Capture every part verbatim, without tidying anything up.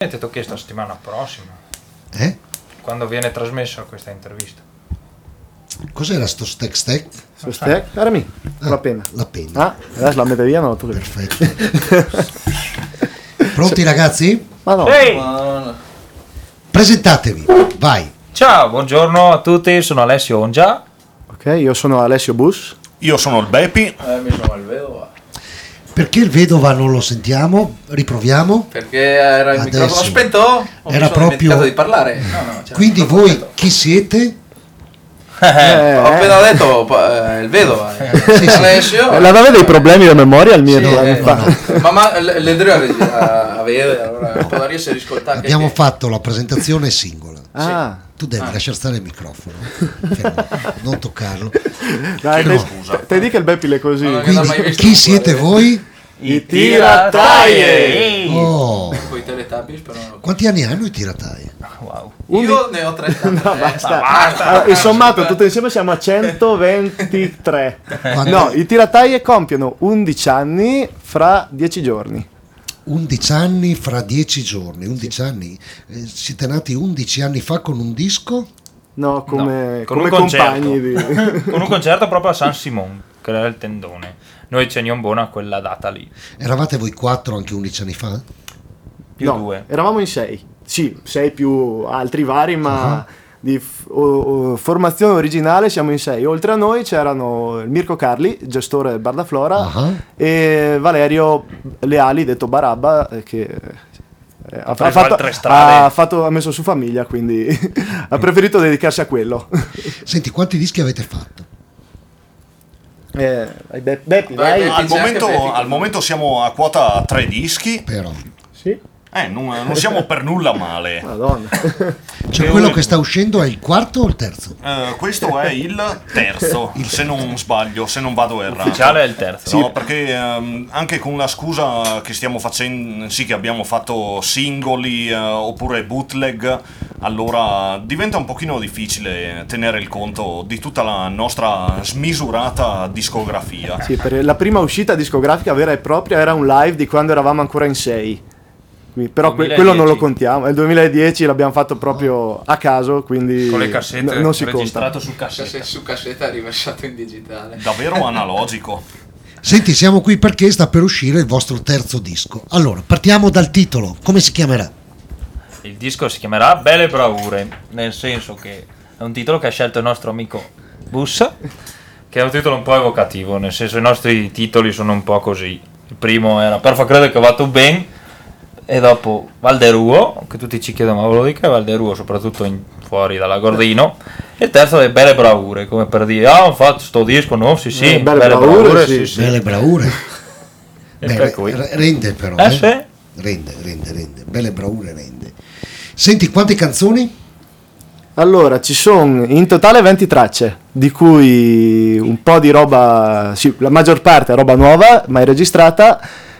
Ti ho chiesto la settimana prossima. Eh? Quando viene trasmessa questa intervista. Cos'era sto stack stack? Sto stack? Era mi, ah, la penna. La penna. Ah, adesso la mette via, non la tocco. Perfetto. Pronti ragazzi? Ma no. Ehi! Presentatevi, vai. Ciao, buongiorno a tutti, sono Alessio Ongia. Ok, io sono Alessio Bus. Io sono il Beppi. Eh, mi sono il Vedova. Perché il vedova non lo sentiamo? Riproviamo. Perché era il Adesso. microfono spento? Ho Era mi sono proprio- dimenticato di parlare. No, no, c'era Quindi il microfono voi spento. chi siete? Eh, Ho appena detto eh, il Vedova. eh, Sì, sì. Alessio. Eh, aveva dei problemi di memoria il mio Sì, due anni eh, fa. no. Ma, ma le, le deve a, a vedere, allora può riesce a riscoltare. Abbiamo che, fatto la presentazione singola. Ah, Tu devi Ah. lasciare stare il microfono, fermo, non toccarlo. dai, No. te, te dica il Beppile così. Ma non l'ho mai Quindi visto chi un siete cuore. voi? I tirataie! Ehi! Oh, Con i Teletubbies, però non lo quanti anni hanno i tiratai? Wow. Io ne ho trenta. No, basta. basta. Allora, il sommato tutto insieme siamo a centoventitré. Quando- No, i tirataie compiono undici anni fra dieci giorni. undici anni fra dieci giorni, undici anni. Eh, siete nati undici anni fa con un disco? No, come, No, con come un concerto. compagni di... Con un concerto proprio a San Simon, che era il tendone. Noi teniamo buona quella data lì. Eravate voi quattro anche undici anni fa? Più no, due. eravamo in sei. Sì, sei più altri vari, ma Uh-huh. di f- o- o- formazione originale siamo in sei. Oltre a noi c'erano il Mirko Carli, gestore del Bar da Flora, Ah. e Valerio Leali, detto Barabba, eh, che eh, ha, preso fatto, altre strade. ha fatto- ha messo su famiglia, quindi ha preferito dedicarsi a quello. Senti, quanti dischi avete fatto? Eh, vai, Be- Beppi, Vai, vai. Beppi. Al c'è anche momento, Beppi. al momento siamo a quota tre dischi. Però Sì? Eh, non, non siamo per nulla male. Madonna. cioè quello che sta uscendo è il quarto o il terzo? Eh, questo è il terzo, se non sbaglio, se non vado errato. Ufficiale è il terzo. No, perché ehm, anche con la scusa che stiamo facendo, sì, che abbiamo fatto singoli eh, oppure bootleg, allora diventa un pochino difficile tenere il conto di tutta la nostra smisurata discografia. Sì, per la prima uscita discografica vera e propria era un live di quando eravamo ancora in sei. Quindi- Però que- duemiladieci. quello non lo contiamo. Nel duemiladieci l'abbiamo fatto proprio a caso, quindi Con le cassette n- non si registrato conta. su cassetta. Cassetta su cassetta riversato in digitale. Davvero analogico. Senti, siamo qui perché sta per uscire il vostro terzo disco. Allora, partiamo dal titolo. Come si chiamerà? Il disco si chiamerà Belle Bravure, nel senso che è un titolo che ha scelto il nostro amico Bus, che è un titolo un po' evocativo, nel senso i nostri titoli sono un po' così. Il primo era Per fa credere che va tutto bene, e dopo Valderuo, che tutti ci chiedono ma ve lo dica Valderuo, soprattutto in- fuori dalla Gordino, e il terzo è Belle Bravure, come per dire ah ho fatto sto disco, no? Sì sì, Eh, Belle Bravure, sì. sì. Belle bravure. E Beh, per cui- r- rende però. Eh, eh? sì. Rende, rende, rende. Belle bravure rende. Senti, quante canzoni? Allora, ci sono in totale venti tracce, di cui un po' di roba, sì, la maggior parte è roba nuova, mai registrata,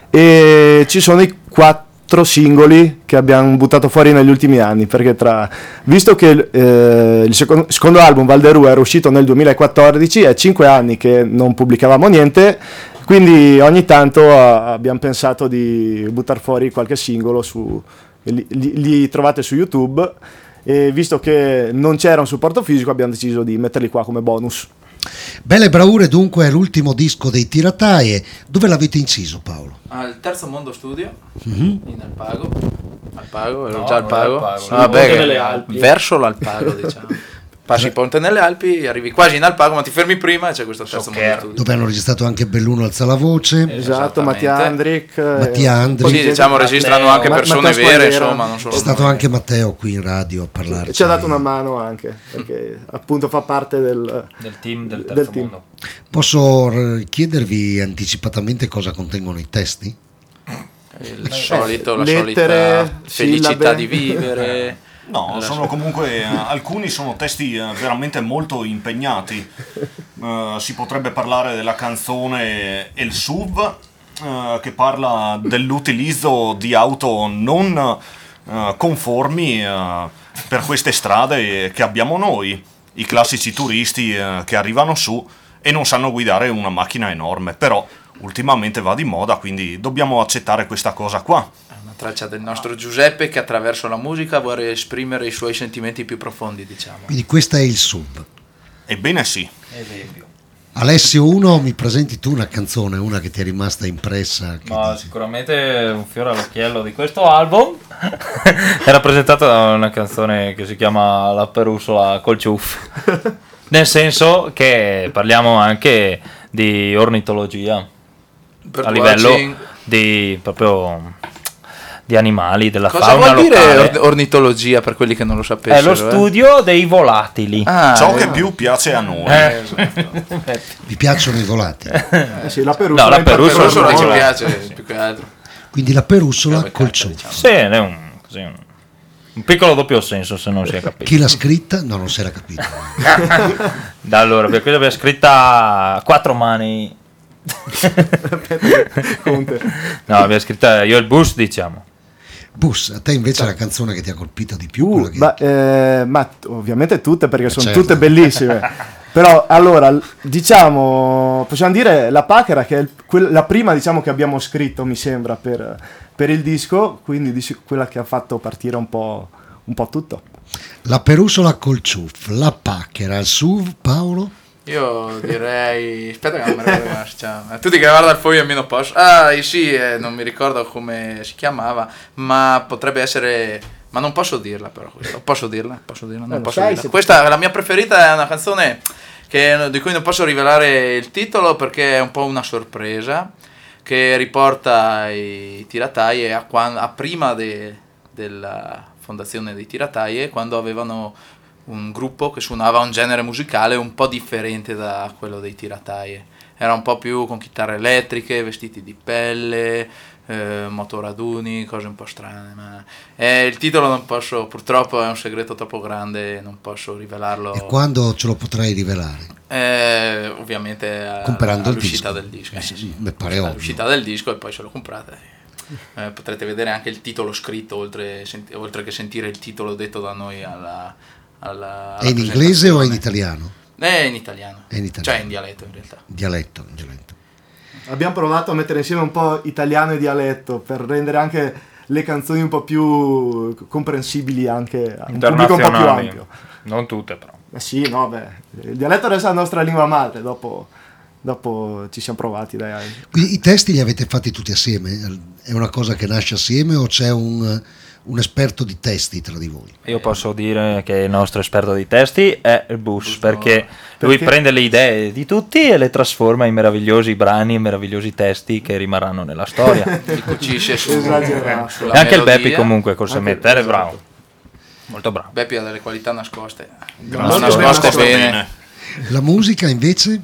e ci sono i quattro singoli che abbiamo buttato fuori negli ultimi anni, perché tra, visto che eh, il secondo, secondo album Valderu era uscito nel duemilaquattordici, è cinque anni che non pubblicavamo niente, quindi ogni tanto ah, abbiamo pensato di buttare fuori qualche singolo, su, li, li- li trovate su YouTube, e visto che non c'era un supporto fisico abbiamo deciso di metterli qua come bonus. Belle bravure dunque è l'ultimo disco dei Tirataie. Dove l'avete inciso, Paolo? Al Terzo Mondo Studio Mhm. in Alpago. Alpago, ero No, già non Alpago. Alpago, Ah, Ponte beh, nelle Alpi. verso l'Alpago, diciamo. Passi il ponte nelle Alpi, arrivi quasi in Alpago, ma ti fermi prima e c'è questo Terzo Mondo Soccer. Studio. Dove hanno registrato anche Belluno alza la voce. Esatto, Esattamente. Mattia Andric. eh, Mattia un po' di Andric. Sì, gente- diciamo registrano anche Ma- persone Matteo vere, Squaliera. insomma, non solo È stato noi. anche Matteo qui in radio a parlarci. Ci ha dato una mano anche, perché appunto fa parte del, del team del del terzo team. mondo. Posso r- chiedervi anticipatamente cosa contengono i testi? Il solito, la lettere, solita felicità sillabe. di vivere. No, sono comunque eh, alcuni sono testi eh, veramente molto impegnati. Eh, si potrebbe parlare della canzone El S U V, eh, che parla dell'utilizzo di auto non eh, conformi eh, per queste strade che abbiamo noi, i classici turisti eh, che arrivano su e non sanno guidare una macchina enorme, però ultimamente va di moda, quindi dobbiamo accettare questa cosa qua. una traccia del nostro Giuseppe che attraverso la musica vuole esprimere i suoi sentimenti più profondi, diciamo. Quindi questa è il sub. Ebbene sì. Esempio. Alessio uno, mi presenti tu una canzone, una che ti è rimasta impressa? Che Ma dici? sicuramente un fiore all'occhiello di questo album è rappresentato da una canzone che si chiama La Perussola col ciuff. Nel senso che parliamo anche di ornitologia a livello di proprio di animali, della Cosa fauna vuol locale. dire or- ornitologia per quelli che non lo sapessero? È lo eh? studio dei volatili. Ah, Ciò che eh, più piace a noi. Eh. Vi piacciono i volatili? Eh sì, la perussola, No, la in perussola Perussola ci particolare. piace più che altro. Quindi la perussola Vabbè, col cacca, ciuff. diciamo. Sì, è un, così, un, un piccolo doppio senso se non si è capito. Chi l'ha scritta? No, non si era capito. Da allora, per questa abbiamo scritta a quattro mani. Conte. No, abbiamo scritta io e il bus, diciamo. Bus, a te invece la canzone che ti ha colpito di più? Uh, quella che- ma, eh, ma t- ovviamente tutte perché sono certo. tutte bellissime. Però allora, l- diciamo, possiamo dire La Pachera che è il- quel- la prima diciamo che abbiamo scritto, mi sembra, per, per il disco, quindi di- quella che ha fatto partire un po', un po' tutto. La perussola col ciuff, la pacchera, il S U V, Paolo? Io direi. Aspetta, che non mi ricordo come si chiama. Tutti che guarda il foglio almeno posso. Ah, sì, eh, non mi ricordo come si chiamava, ma potrebbe essere. Ma non posso dirla, però. Questa. Posso dirla? Posso dirla? Non Eh, lo posso sai, dirla. se- Questa, la mia preferita, è una canzone che, di cui non posso rivelare il titolo perché è un po' una sorpresa. Che riporta i Tirataie a, quan- a prima de- della fondazione dei Tirataie, quando avevano un gruppo che suonava un genere musicale un po' differente da quello dei Tirataie. Era un po' più con chitarre elettriche, vestiti di pelle, eh, motoraduni, cose un po' strane. Ma eh, il titolo non posso, purtroppo è un segreto troppo grande, non posso rivelarlo. E quando ce lo potrai rivelare? Eh, ovviamente a- Comprando il all'uscita disco. del disco. Eh, eh, sì, sì. mi pare ovvio. All'uscita del disco e poi se lo comprate. Eh, potrete vedere anche il titolo scritto oltre, senti- oltre che sentire il titolo detto da noi alla, alla, alla È in inglese o è in presentazione. italiano? È in italiano. È in italiano. Cioè in dialetto in realtà. Dialetto, dialetto. Abbiamo provato a mettere insieme un po' italiano e dialetto per rendere anche le canzoni un po' più comprensibili anche a un pubblico un po' più Internazionali. ampio. Non tutte, però. Eh sì, no, beh, il dialetto adesso è la nostra lingua madre, dopo, dopo ci siamo provati, dai. Quindi i testi li avete fatti tutti assieme? È una cosa che nasce assieme o c'è un, un esperto di testi tra di voi? Io posso dire che il nostro esperto di testi è il bus, perché lui Perché? prende le idee di tutti e le trasforma in meravigliosi brani e meravigliosi testi che rimarranno nella storia. Li cucisce su, Esagerato. sulla E anche il melodia. Beppi comunque col Anche- semmettere è esatto. bravo. Molto bravo. Beppi ha delle qualità nascoste. Molto nascoste bene, bene. La musica invece?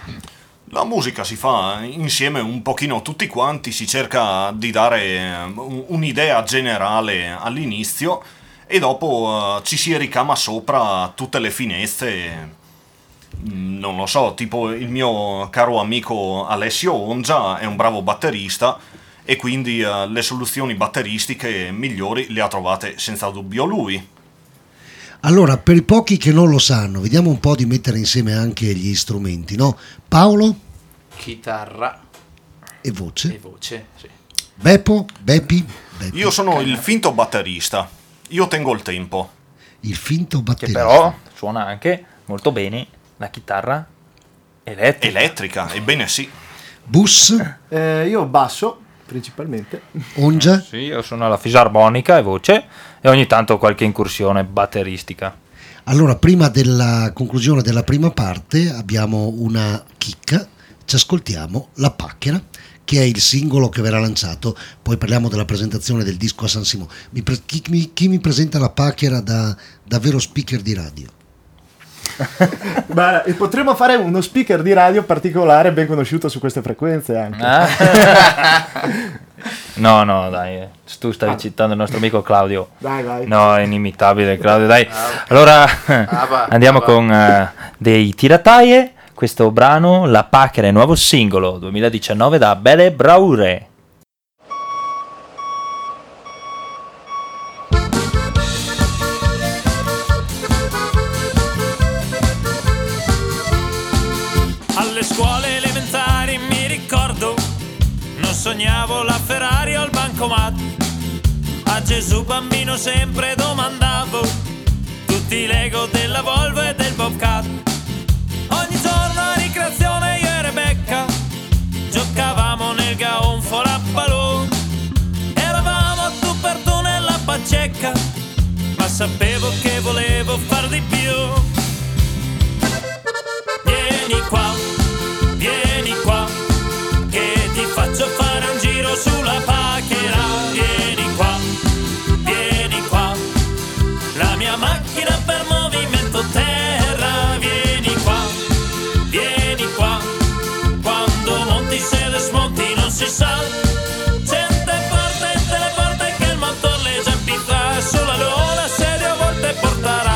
La musica si fa insieme un pochino tutti quanti, si cerca di dare un- un'idea generale all'inizio e dopo eh, ci si ricama sopra tutte le finezze. Mm, Non lo so, tipo il mio caro amico Alessio Ongia è un bravo batterista e quindi eh, le soluzioni batteristiche migliori le ha trovate senza dubbio lui. Allora, per i pochi che non lo sanno, vediamo un po' di mettere insieme anche gli strumenti, no? Paolo Chitarra e e voce. voce, sì. Beppo, Beppi, Beppi, Io sono il finto batterista, io tengo il tempo. il finto Che batterista. però suona anche molto bene la chitarra elettrica. Elettrica, ebbene sì. Bus, Eh, io basso, principalmente. Ongia, Sì, io sono la fisarmonica e voce e ogni tanto qualche incursione batteristica. Allora, prima della conclusione della prima parte abbiamo una chicca, ci ascoltiamo La Pacchera, che è il singolo che verrà lanciato, poi parliamo della presentazione del disco a San Simo. Mi pre- chi, mi, chi mi presenta La Pacchera da, da vero speaker di radio? Beh, e potremmo fare uno speaker di radio particolare ben conosciuto su queste frequenze anche. Eh? No, no, dai, tu stavi citando il nostro amico Claudio. Dai, vai. No, è inimitabile Claudio, dai. Allora va, andiamo va. con eh, dei Tirataie, questo brano La Pacchera, nuovo singolo duemiladiciannove da Belle Braure. Alle scuole elementari mi ricordo, non sognavo la Ferrari o il bancomat, A Gesù bambino sempre domandavo tutti i Lego della Volvo e del Bobcat. Ogni giorno a ricreazione io e Rebecca giocavamo nel gaonfolo a balloon. Eravamo a tu per tu nella pacecca, ma sapevo che volevo far di più. Vieni qua, vieni qua, che ti faccio fare un giro sulla pachera. Vieni qua, vieni qua, la mia macchina per movimento terra. Vieni qua, vieni qua, quando monti se le smonti non si sa. Certe porte e te le porte che il motor le già pizza, sulla luna sedia a volte porterà.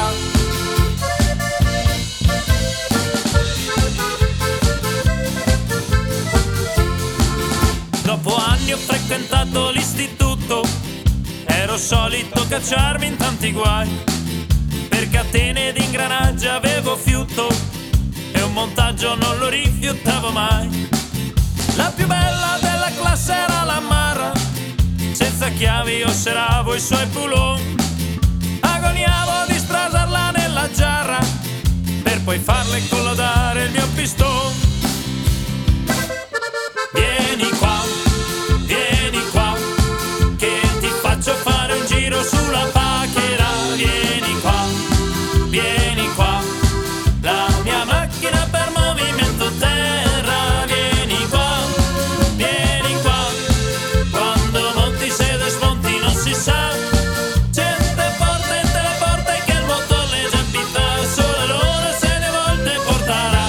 Dopo anni ho frequentato l'istituto, ero solito cacciarmi in tanti guai. Per catene ed ingranaggi avevo fiuto e un montaggio non lo rifiutavo mai. La più bella della classe era la Mara, senza chiavi osservavo i suoi boulon. Agoniavo di strasarla nella giarra per poi farle collodare il mio piston. Vieni qua, vieni qua, che ti faccio fare un giro sulla pachera. Vieni qua, vieni qua, la mia macchina per movimento terra. Vieni qua, vieni qua, quando monti se le smonti non si sa. Certe porte e te le porte che il motore le già pizza, sulla luna se ne volte porterà.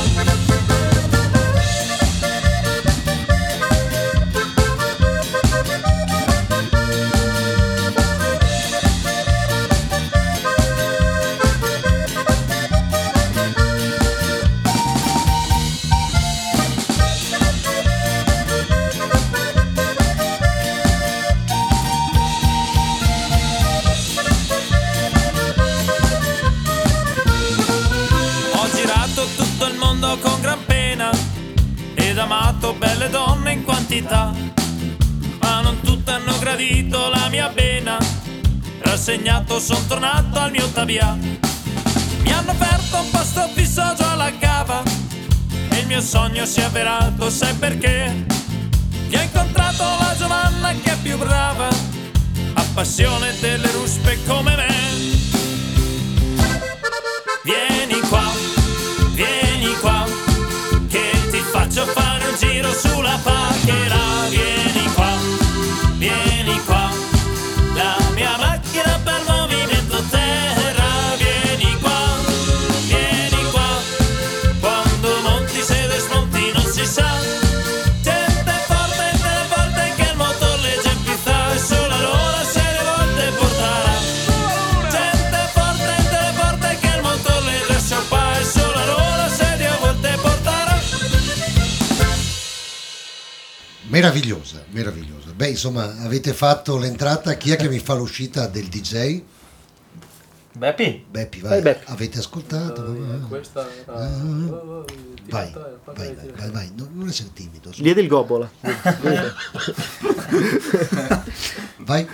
Ho girato tutto il mondo con gran pena ed amato belle donne in quantità, ma non tutte hanno gradito la mia pena. Rassegnato son tornato al mio tabià. Mi hanno aperto un posto fisso giù alla cava e il mio sogno si è avverato, sai perché? Che ho incontrato la Giovanna che è più brava, ha passione delle ruspe come me. Vieni qua, vieni qua, che ti faccio fare un giro sulla pachera. Vieni qua, vieni qua, la mia macchina per movimento terra. Vieni qua, vieni qua, quando monti se le smonti non si sa. Certe porte e te le porte che il motor le già pizza, sulla luna se le volte porterà. Certe porte e te le porte che il motor le già scioppa, e sulla luna se le volte porterà. Meravigliosa, meravigliosa. Beh, insomma, avete fatto l'entrata. Chi è che mi fa l'uscita del D J? Beppi? Beppi, vai. Vai, Beppi. Avete ascoltato? Questa era... Ah. Vai, vai, vai, vai, vai. Non, non essere timido. su. Diedi il gobbola. Vai.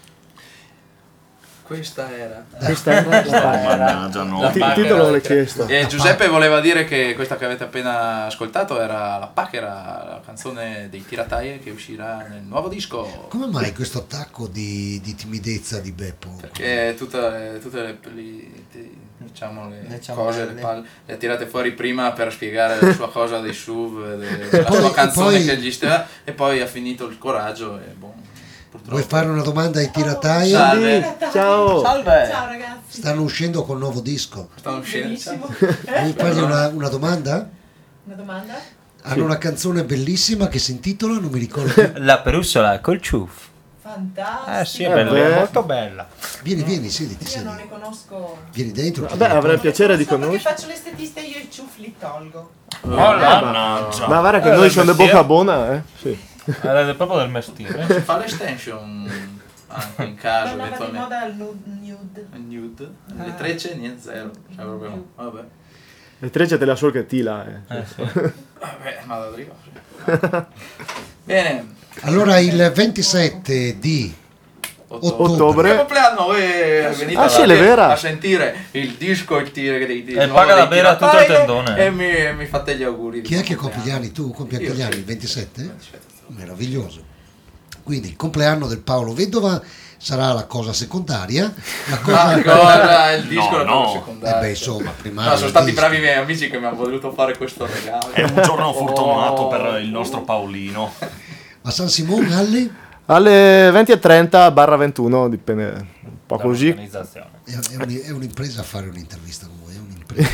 Questa era... Questa era la... Mannaggia, no. Il ti- titolo l'ho chiesto. E Giuseppe voleva dire che questa che avete appena ascoltato era La Pachera, la canzone dei Tirataie che uscirà nel nuovo disco. Come mai questo attacco di, di timidezza di Beppo? Perché tutte, tutte le, le- diciamo, le Diciamo cose, le- le, palle, le ha tirate fuori prima per spiegare la sua cosa dei S U V, de- la poi- sua canzone poi- che gli stava, e poi ha finito il coraggio e boh, purtroppo. Vuoi fare una domanda ai tirataia? Salve. Ciao. Salve. Ciao ragazzi. Stanno uscendo col nuovo disco. Stanno uscendo. Benissimo. Vuoi fargli una, una domanda? Una domanda? Hanno una canzone bellissima che si intitola, non mi ricordo più. La perussola col ciuff. Fantastico. Eh sì, è Eh, bella, beh. è molto bella. Vieni, vieni, siediti, Io non siediti. ne conosco. Vieni dentro. Vabbè, avrei il piacere di Solo perché conoscere. faccio l'estetista e io i ciuffi li tolgo. Oh, mannaggia. Ma guarda che Eh, noi siamo di mestiere. bocca buona, eh. Sì. È proprio del mestiere. Fa l'estension anche in caso Tornava di eventualmente. moda il nude. Nude. Le trecce niente zero. Cioè, proprio, vabbè. Le trecce te la sol che tila, eh. Eh, sì. Vabbè, ma da Drigo, sì. Bene. Allora il ventisette di ottobre. Il compleanno e venite Ah, a, sì, è vera. a sentire il disco, il tire dei E paga da bere a tutto il tendone. e mi, mi fate gli auguri. di Chi è buon che compie gli compleanno. anni? Tu compi anche Io gli sì. anni, il ventisette? ventisette. Meraviglioso. Quindi il compleanno del Paolo Vedova sarà la cosa secondaria. La cosa... Ma cosa? Il disco No, è la no. cosa Eh secondaria. beh, insomma, primario. No, sono stati disco. bravi i miei amici che mi hanno voluto fare questo regalo. È un giorno Oh. fortunato per il nostro Paolino. A San Simone, alle? Alle venti e trenta barra ventuno, dipende un po' così. L'organizzazione. È, è un- è un'impresa fare un'intervista con voi, è un'impresa.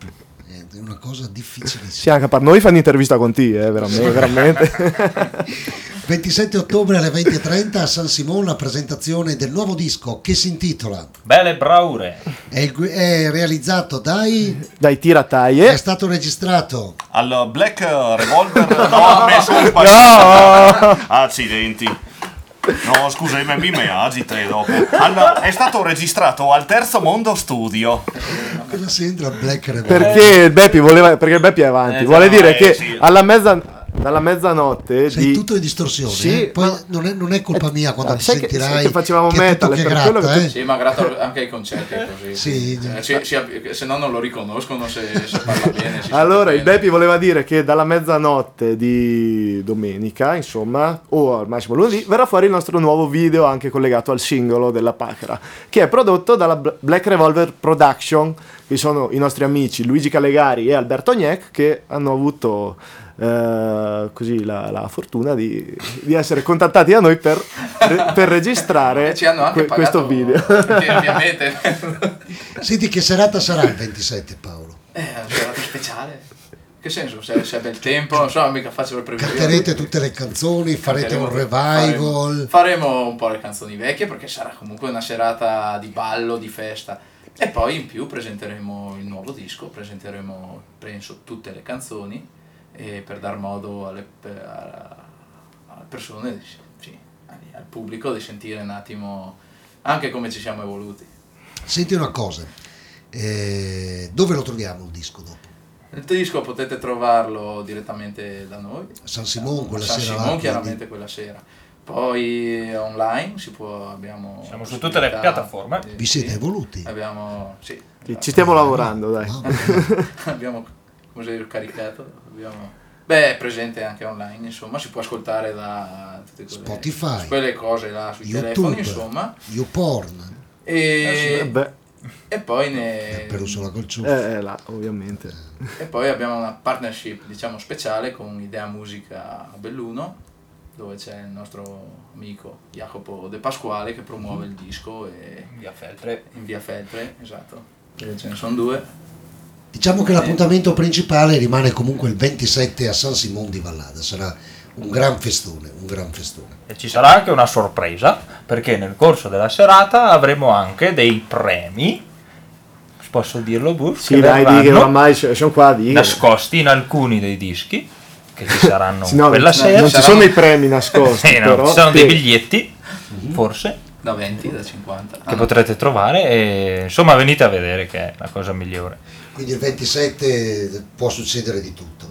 È una cosa difficilissima. Sì, anche per noi fanno intervista con te, eh, veramente. veramente. ventisette ottobre alle venti e trenta a San Simone la presentazione del nuovo disco che si intitola Belle braure. è, il- è realizzato dai Dai è tirataie. stato registrato Al Black Revolver no, ho messo un sbagliato. Accidenti. No, scusa, mi mi me agita dopo. Al- è stato registrato al Terzo Mondo Studio. cosa c'entra Black Revolver? Perché il Beppi voleva, perché il Beppi è avanti. Eh, Vuole no, dire eh, che sì. alla mezza, dalla mezzanotte sei di... tutto in distorsione, Sì, eh? Poi ma- non, è, non è colpa mia quando Ah, ti sai che- sentirai sai che facevamo che è metal, tutto è che per quello gratta, che tu- eh? Sì, ma grato anche ai concerti è così. Sì. Eh, si- si- se no non lo riconoscono se, se parla bene. si Allora, sente il bene. Beppi voleva dire che dalla mezzanotte di domenica, insomma, o al massimo lunedì, verrà fuori il nostro nuovo video anche collegato al singolo della Pachera, che è prodotto dalla Bl- Black Revolver Production, che sono i nostri amici Luigi Calegari e Alberto Gnec, che hanno avuto eh, così la, la fortuna di, di essere contattati da noi per, per registrare E ci hanno anche que- questo pagato, video. perché ovviamente Senti che serata sarà il ventisette, Paolo? è una serata speciale. Che senso? Se, se è bel tempo, non so, mica faccio le previsioni. Canterete tutte le canzoni, farete un revival. Faremo, faremo un po' le canzoni vecchie perché sarà comunque una serata di ballo, di festa. E poi in più presenteremo il nuovo disco, presenteremo penso tutte le canzoni e per dar modo alle, per- a- alle persone, di- sì, al pubblico di sentire un attimo anche come ci siamo evoluti. Senti una cosa, eh, dove lo troviamo il disco dopo? Il disco potete trovarlo direttamente da noi. A San Simone quella A San sera là, Simone, quindi. chiaramente quella sera. Poi online si può, abbiamo Siamo su tutte le possibilità- piattaforme. sì, Vi siete sì. evoluti? Abbiamo, sì, Ci- Ci stiamo lavorando, dai. No, vabbè. abbiamo come dire, caricato. Abbiamo, beh, è presente anche online, insomma, si può ascoltare da tutte quelle, Spotify, quelle cose là sui YouTube, telefoni, insomma. YouPorn, E, Eh, beh, e poi ne, per Ursula col ciuffo. eh, là, ovviamente. E poi abbiamo una partnership, diciamo, speciale con Idea Musica a Belluno, dove c'è il nostro amico Jacopo De Pasquale che promuove il disco e Via Feltre. in via Feltre, esatto. E ce ne sono due. Diciamo che l'appuntamento principale rimane comunque il ventisette a San Simone di Vallada, sarà un gran festone, un gran festone. E ci sarà anche una sorpresa, perché nel corso della serata avremo anche dei premi, posso dirlo, Bus, Sì, che dai, di che verranno oramai c- sono qua di nascosti in alcuni dei dischi che ci saranno Sì, no, quella no, sera. non ci sono i premi nascosti, Eh, no, però ci sono dei spiega. biglietti, forse, Da venti, da cinquanta. che potrete trovare e insomma venite a vedere che è la cosa migliore. Quindi il ventisette può succedere di tutto,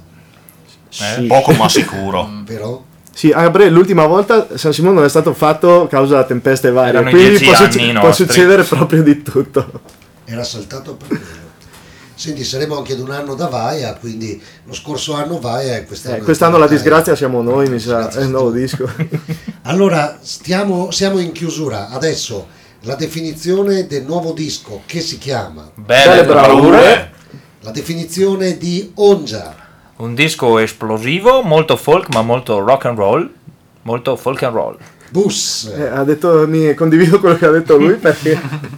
Sì. Poco ma sicuro. però Sì, ah, Bre, l'ultima volta San Simone non è stato fatto a causa della tempeste varie, Erano i quindi dieci può, anni succe- può nostri. succedere proprio di tutto. era saltato per quello. Senti, saremo anche ad un anno da Vaia, quindi lo scorso anno Vaia e quest'anno... Eh, quest'anno la Vaia. disgrazia siamo noi, mi sa, Disgrazia è il nuovo tu. disco. Allora, stiamo, siamo in chiusura. Adesso la definizione del nuovo disco che si chiama, Belle, Belle bravure. bravure. la definizione di Ongia. Un disco esplosivo, molto folk ma molto rock and roll, molto folk and roll. Bus, Eh, ha detto, mi condivido quello che ha detto lui perché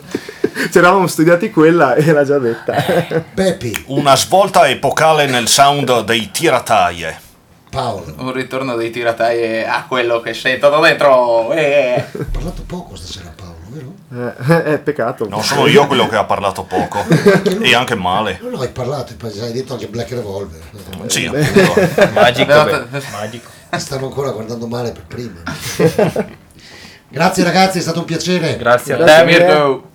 ci eravamo studiati quella e l'ha già detta. Pepi, Una svolta epocale nel sound dei tirataie. Paolo. Un ritorno dei tiratai a quello che sento da dentro. Eh. Ho parlato poco stasera, Paolo, vero? Eh, è peccato. Non sono io quello che ha parlato poco. E anche male. No, no, hai parlato, hai detto anche Black Revolver. Sì, appunto. Magico, Abbiamo- beh, magico. Mi stanno ancora guardando male per prima. Grazie ragazzi, è stato un piacere. Grazie a Grazie te. mille. Mirko.